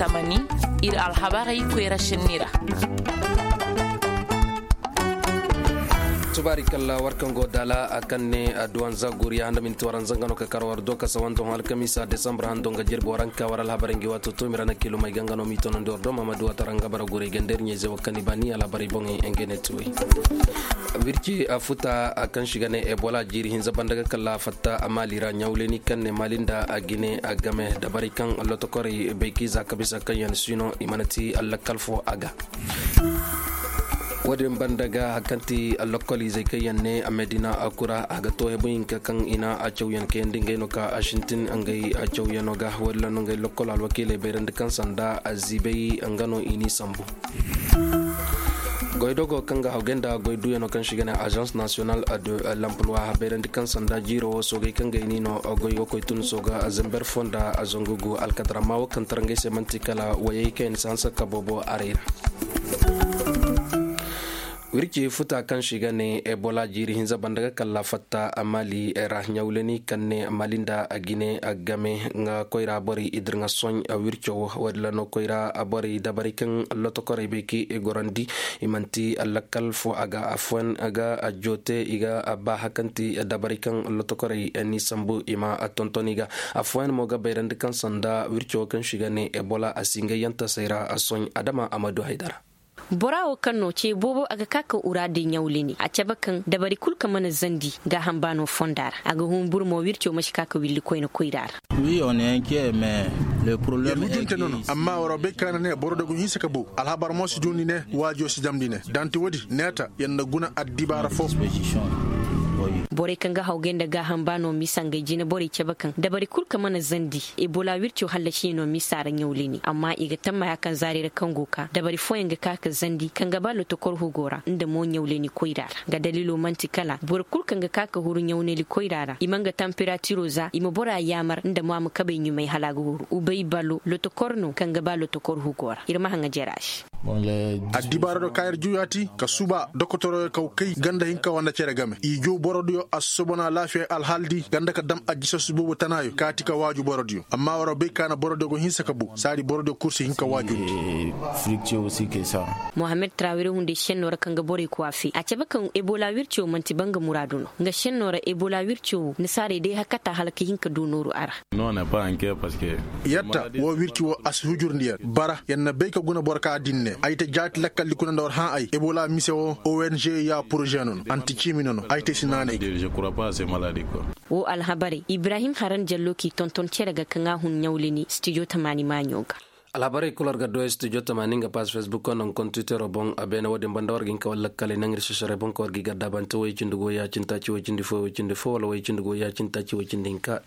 tamani ir alhabarai kwera shinnira. Tubarikalla warkan godala akanne aduan zaguri anda min tuwaran zangano ka karwar do ka sawanto alkamisa Desember hando nga jirbo waranka waral habarengi watu tumirana kilo mai gangano mitono ndor do mamadu ataranga bara gure gender nyeze wakani bani ala bari bonge engene tuwi virki afuta akan shigane ebola jiri hinza bandaga kala fatta amalira nyawleni kanne malinda agine agame dabarikan allotokori bekiza kabisa kanyan sino imanati allakalfo aga wadin bandaga hakanti allokoli zai kai yanne a medina akura a ga tohe buyin kan ina a cauyan kayan dingai noka a shintin an gai a cauyan noga wadda nan gai lokol alwakile bai da kan sanda a zibai an gano ini sambu goidogo kanga haugenda goidu yano kan shigana agence nationale de l'emploi bai da kan sanda jiro so gai kan gai nino goigo koitun soga azember fonda azongugu alkadramawo kan tarangai semantikala waye kayan sansa kabobo arira wirki futa kan shiga ne ebola jiri hinza bandaga kala fatta amali era nyawleni kanne malinda agine agame nga koira bori idringa soñ a wircho wadla no koira abori dabarikan lotokore beki egorandi imanti alakal fo aga afwan aga ajote iga aba hakanti dabarikan lotokore ni sambu ima atontoniga afwan moga bayrand kan sanda wircho kan shiga ne ebola asinga yanta saira asoñ adama amadu haidara borawo kanno ce bobo aga kaka urade nyawleni a cabakan dabari kulka mana zandi ga hambano fondar aga humbur mo wircho mashi kaka willi koyna koydar oui on est inquiet mais le problème est que non amma woro be kana ne borodo gu hisa kabo alhabar mo si joni ne wajo si jamdi ne danti wodi neta yanda guna addibara fo bore kanga haugenda ga hambano misanga jina bore cabakan dabari kulka mana zandi ebola wircho hallashi no misara nyawleni amma iga tamma yakan zarira kangoka dabari foyenga kaka zandi kanga balo to kor hugora inda mo nyawleni koidara ga dalilo mantikala bor kulkanga kaka huru nyawneli koidara imanga temperature za ima bora yamar inda mo am kabe nyu mai halagu huru ubay balo loto korno kanga balo to kor hugora irma hanga jerash addibara do kayar juyati ka suba dokotoro ka kay ganda hinka wanda cere game ijo borodio asobona lafiya alhaldi ganda ka dam ajisa subo tanayo kati ka waju borodio amma waro be kana borodio go hinsa kabu sari borodio kursi hinka waju frictio aussi que ça Mohamed Traoré hunde shennora kanga bore ko afi a cabakan ebola wircho manti banga muraduno nga shennora ebola wircho ni sare dai hakata halaka hinka donoru ara non n'est pas inquiet parce que yatta wo wircho as hujur ndiya bara yanna be ka guna borka dinne ayta jati lakkal likuna ndor ha ay ebola miseo ONG ya projet non anti chiminono ayta sinane je crois pas ces maladies quoi wo alhabari Ibrahim Haran Jallo ki tonton cerega kanga hun nyawleni studio tamani manyoga alhabari kular ga do studio tamani nga pas Facebook on kon Twitter bon abena wadi bandawar gin ka walla kale nangir shashare bon ko gi gadda ban to way cindugo ya cinta ci way cindi fo wala way cindugo ya cinta ci way cindinka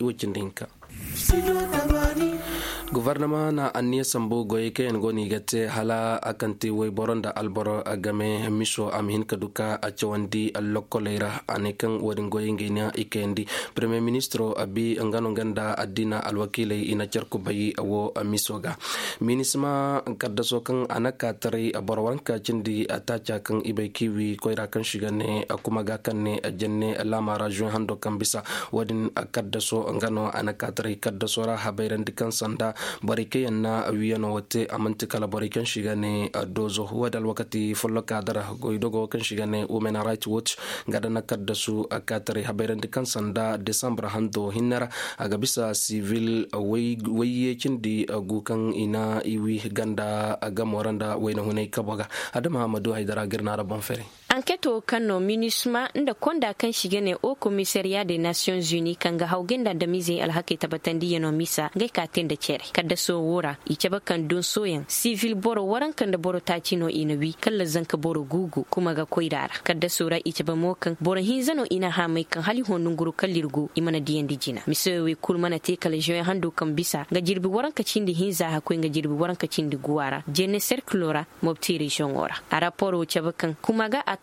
gouvernement na anniya sambo goye kayan goni gate hala akanti way boronda alboro agame miso amhin kaduka a cewandi allokoleira anekan wadin goye ngenia ikendi premier ministro abi ngano ganda adina alwakile ina charku bayi awo misoga minisma kaddaso kan anaka tare aborwanka cindi atacha kan ibay kiwi koira kan shigane akuma ga kanne janne lamara juin hando kan bisa wadin kaddaso ngano anaka tare kaddaso ra habairan dikan sanda barikayan na wiyano wate amantikala barikan shigane dozo wadal wakati follo kadara goidogo kan shigane women rights watch gadana kaddasu akatare habairan dikan sanda December hando hinara aga bisa civil waye cindi gukan ina iwi ganda aga moranda wayna hunay kaboga adama Hamadu Haidara girnara bonfere enquête kanno MINUSMA nda konda kan shigene au commissariat des Nations Unies kanga haugenda da mize alhaki tabatandi yano misa ngai ka tenda cere kada so wora icaba kan don soyan civil boro waran kan da boro tacino inawi kalla zanka boro gugu kuma ga koidara kada sura icaba mokan boro hinzano ina ha mai kan hali honun guru kallirgo imana diyan dijina misewe kulmana te kala joy hando kan bisa ga jirbi waran ka cindi hinza ha ko ga jirbi waran ka cindi guwara jenne circulora mobti region ora a rapport o caba kan kuma ga ata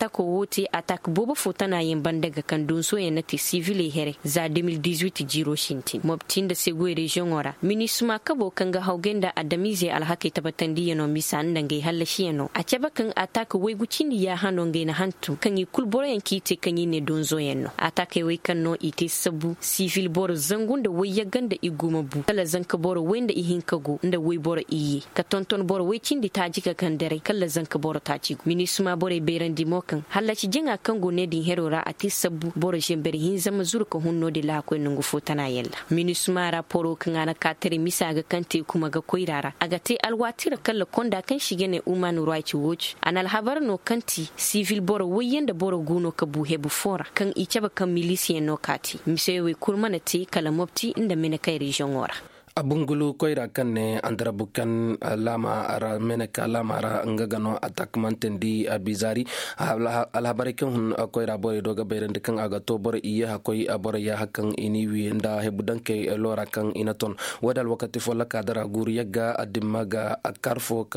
atako wote atak bobo fotana yin bandaga kan don so yana ti civil here za 2018 jiro shinti mobtin da segwe region ora minisma kabo kanga haugenda adamize alhaki tabatandi yano misan dangai halashi yano a cabakan ataka wai gucini ya hanon gaina hantu kan yi kulboro yanki te kan yi ne don zo yanno ataka wai kan no ite sabu civil boro zangun da wai ya ganda iguma bu kala zanka boro wanda ihin kago inda wai boro iye ka tonton boro wai cindi ta jika kan dare kala zanka boro ta ci minisma boro beran dimokan halashi jinga kan go ne din herora ati sabu boro jembere hin zama zurka hunno de la ko nungu fotana yalla minisma raporo kan ana katere misa ga kante kuma ga koirara aga te alwatira kala konda kan shige ne human rights watch anal habar no kanti civil boro wayenda boro guno ka buhe bu fora kan ichaba kan milisiya no kati misewe kurmana te kala mopti inda mena kai region ora abungulu koira kanne andara bukan lama ara meneka lama ara ngagano attackmanten di bizari alhabari kan hun koira bore doga berende kan aga to bore iya hakoi abore ya hakan iniwi nda hebudanke lora kan inaton wadal wakati fola kadara guri yaga adimaga karfo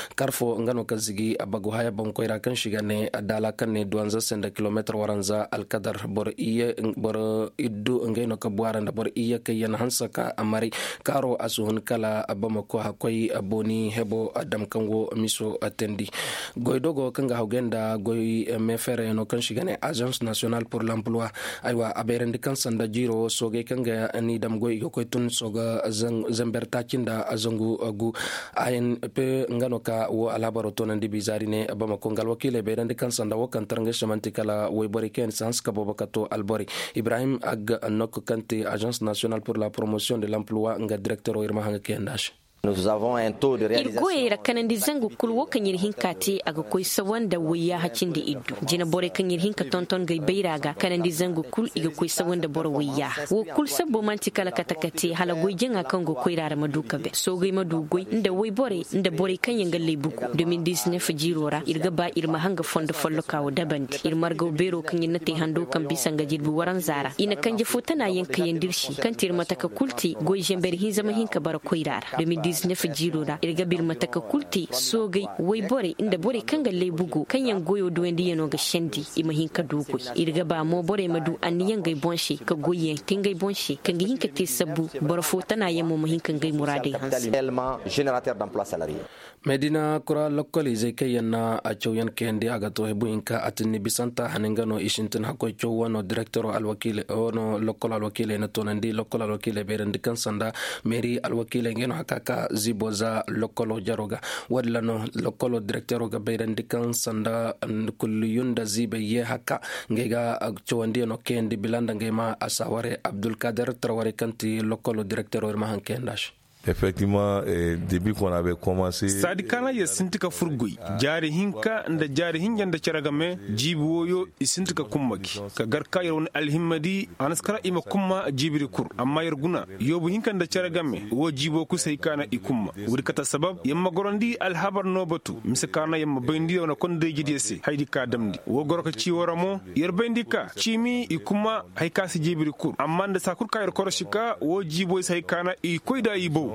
ngano kazigi abago haya bon koira kan shigane adala kanne duanza senda kilometer waranza alkadar bore iya bore iddu ngeno ka buaranda bore iya kayan hansaka amari karo asuhun kala abamako hakoi aboni hebo adam kango miso atendi goidogo kanga haugenda goi mefere no kan shigane agence nationale pour l'emploi aywa aberendi kan sanda jiro soge kanga ani dam goi ko tun soga zamberta kinda azangu agu ayen pe ngano ka wo alabaro tonandi bizarine abamako ngal wakile berendi kan sanda wo kan tarnga shamanti kala wo boriken sans ka bobakato albori ibrahim ag nok kanti agence nationale pour la promotion de l'emploi directeur Irma Hanga Kendash. Nous avons un taux de réalisation. Irgoyera kanandi zangu kulwo kanyir hinkati aga koy sawanda wiya hacinde iddu jina bore kanyir hinka tonton gay bayraga kanandi zangu kul iga koy sawanda bore wiya wo kul sabbo manti kala katakati hala goy jenga kango koy rara maduka be so gay madu goy nda way bore nda bore kanyanga lebuku 2019 jirora irga ba irma hanga fondo follo kawo dabandi irmargo bero kanyin nate hando kan bisanga jirbu waran zara ina kanje fotana yanka yandirshi kantir mataka kulti goy jember hinzama hinka bara koy rara 19 jirora irga bir mataka kulti sogai wai bore inda bore kanga lebugo kanyan goyo duwendi yano ga shendi ima hinka dugo irga ba mo bore madu aniyan gai bonshi ka goyen kingai bonshi kanga hinka te sabu bora fotana yamo mo hinka gai murade tellement générateur d'emploi salarié medina kura localize kayanna a chawyan kendi aga to hebu inka atini bisanta hanengano ishintin hakoy chawano director alwakile ono local alwakile na tonandi local alwakile berendi kan sanda meri alwakile ngeno hakaka ziboza lokolo jaroga wadlano lokolo directeur ga berendi kan sanda kulliyunda zibe ye haka ngega chawandi no kendi bilanda ngema asaware Abdul Kader Traore kanti lokolo directeur ma hankendash. Effectivement, depuis qu'on avait commencé sadikana ya sintika furgui jari hinka nda jari hinjanda charagame jibuyo isintika kummaki ka garka yarun alhimmadi anaskara ima kumma jibiri kur amma yarguna yobu hinka nda charagame wo jibo ku sai kana ikumma wuri kata sabab yamma gorondi alhabar nobatu misakana yamma bendi ona konde jidiyese haydi ka damdi wo goroka ci woramo yarbendi ka cimi ikumma hayka si jibiri kur amma nda sakur ka yar koroshika wo jibo sai kana ikoida ibo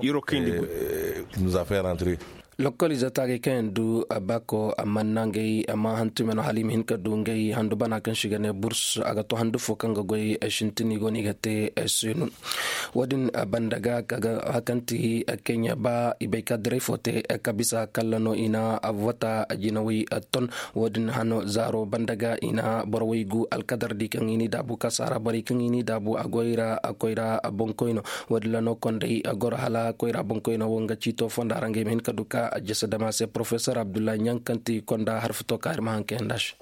nous a fait rentrer. Lokalizatagi kendu abako amannangei ama hantumeno halim hinka dungei handu bana kan shigane burs agato handu fokanga goy shintini goni gate sunu wadin bandaga kaga hakanti Kenya ba ibeka drefote kabisa kallano ina avata jinawi ton wadin hano zaro bandaga ina borwigu alkadar dikan ini dabu kasara bari kan ini dabu agoira bonkoino wadlano kondei agor hala koira bonkoino wonga chito fonda range hinka duka jasadama se professeur Abdullah Nyankanti konda harfuto karma hankendash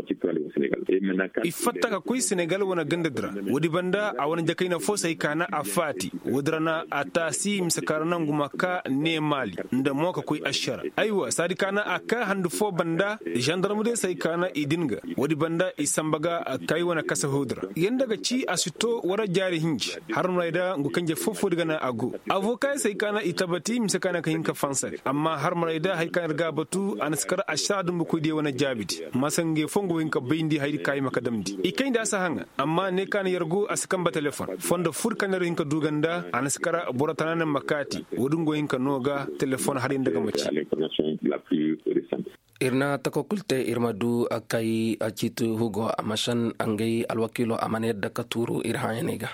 ifatta ka koy Senegal wana gandadra wodi banda a wana jakaina fo sai kana afati wodrana atasi miskarana ngumaka ne mali nda moka koy ashara aiwa sadikana aka handu fo banda gendarme de sai kana idinga wodi banda isambaga kai wana kasa hodra yanda ga ci asito wara jari hinji har maraida ngukanje fofo daga na ago avoka sai kana itabati misakana kan hinka fansa amma har maraida hay kan riga batu anaskara ashadu mu kudi wana jabiti masange fongo hinka bindi hay kai makadamdi ikain da sa hanga amma ne kan yargo askan ba telefon fonda fur kan hinka duganda anaskara boratana makati wodungo hinka noga telefon har daga mace irna takokulte irmadu akai acitu hugo amashan angai alwakilo amanet da katuru irhayanega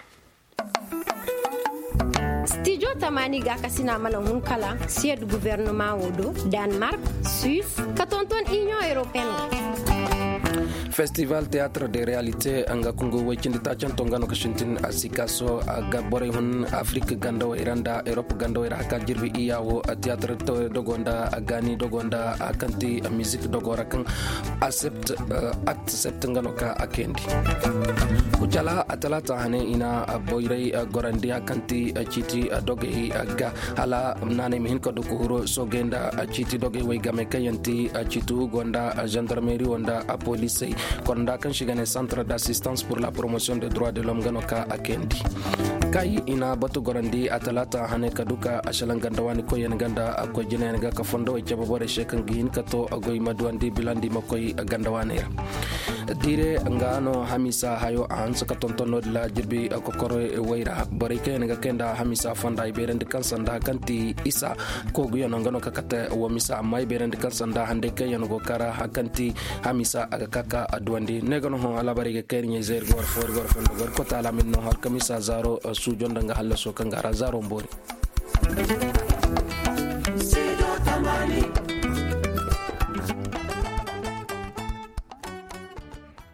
studio tamani ga kasina mana hunkala sied gouvernement wodo Denmark Suisse katonton Union Européenne Festival Théâtre de Réalité anga kungu wechindi tachan tongano kashintin asikaso aga bore hun Afrique gando iranda Europe gando iraka jirbi iyawo théâtre to dogonda agani dogonda akanti musique dogora kan accept ngano ka akendi kuchala atalata hane ina boyrei gorandi akanti chiti doge aga hala nane mihin ko dokuro sogenda chiti doge we game kayanti chitu gonda gendarmerie onda police konda kan shigane centre d'assistance pour la promotion des droits de l'homme ganoka akendi kai ina batu gorandi atalata hane kaduka ashalangandawani ko yen ganda ko jinen ga ka fondo e jabore shekan gin kato agoy madwandi bilandi makoy gandawani dire ngano hamisa hayo an saka tontono la jirbi ko koro e wayra bari ken ga kenda hamisa fonda e berende kansanda kanti isa ko guyo ngano kakata wo misa mai berende kansanda hande kayen go kara hakanti hamisa aga kaka adwandi negano ho ala bari ga kenye zer gor fondo gor ko tala min no hal kamisa zaro su jonda nga halla so kangara zaro mbori